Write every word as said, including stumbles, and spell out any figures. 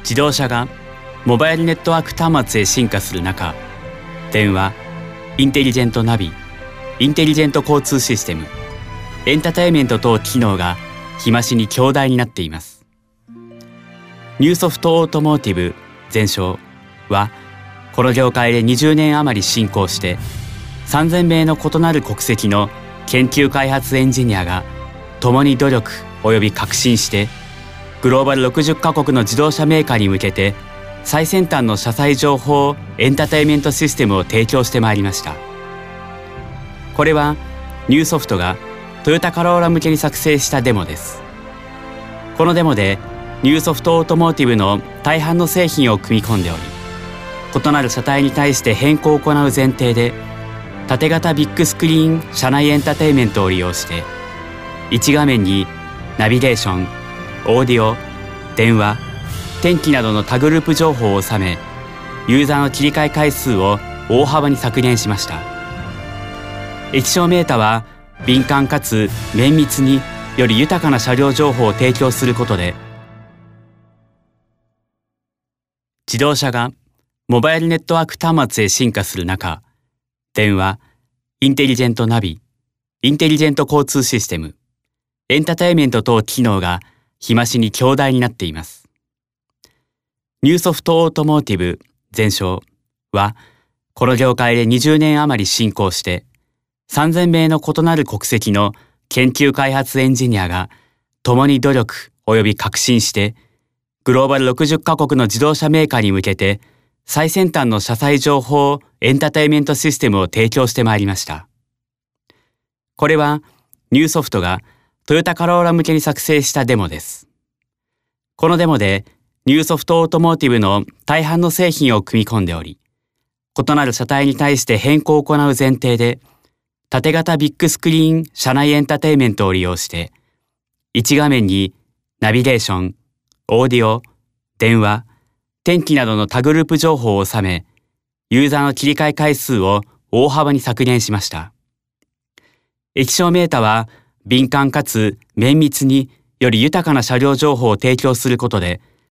自動車がモバイルネットワーク端末へ進化する中、電話、インテリジェントナビ、インテリジェント交通システム、エンターテインメント等機能が日増しに強大になっています。ニューソフトオートモーティブ全称は、この業界でにじゅうねん余り進行して、さんぜんめいの異なる国籍の研究開発エンジニアが共に努力及び革新して、グローバルろくじゅっカ国の自動車メーカーに向けて最先端の車載情報エンターテインメントシステムを提供してまいりました。これはニューソフトがトヨタカローラ向けに作成したデモです。このデモでニューソフトオートモーティブの大半の製品を組み込んでおり、異なる車体に対して変更を行う前提で、縦型ビッグスクリーン車内エンターテインメントを利用して、いち画面にナビゲーション、オーディオ、電話、天気などの多グループ情報を収め、ユーザーの切り替え回数を大幅に削減しました。液晶メータは敏感かつ綿密により豊かな車両情報を提供することで、自動車がモバイルネットワーク端末へ進化する中、電話、インテリジェントナビ、インテリジェント交通システム、エンターテインメント等機能が日増しに強大になっています。ニューソフトオートモーティブ全称は、この業界でにじゅうねん余り進行して、さんぜんめいの異なる国籍の研究開発エンジニアが共に努力及び革新して、グローバルろくじゅっカ国の自動車メーカーに向けて最先端の車載情報エンターテインメントシステムを提供してまいりました。これはニューソフトがトヨタカローラ向けに作成したデモです。このデモでニューソフトオートモーティブの大半の製品を組み込んでおり、異なる車体に対して変更を行う前提で、縦型ビッグスクリーン車内エンターテインメントを利用して、いち画面にナビゲーション、オーディオ、電話、天気などの多グループ情報を収め、ユーザーの切り替え回数を大幅に削減しました。液晶メータは敏感かつ綿密により豊かな車両情報を提供することで、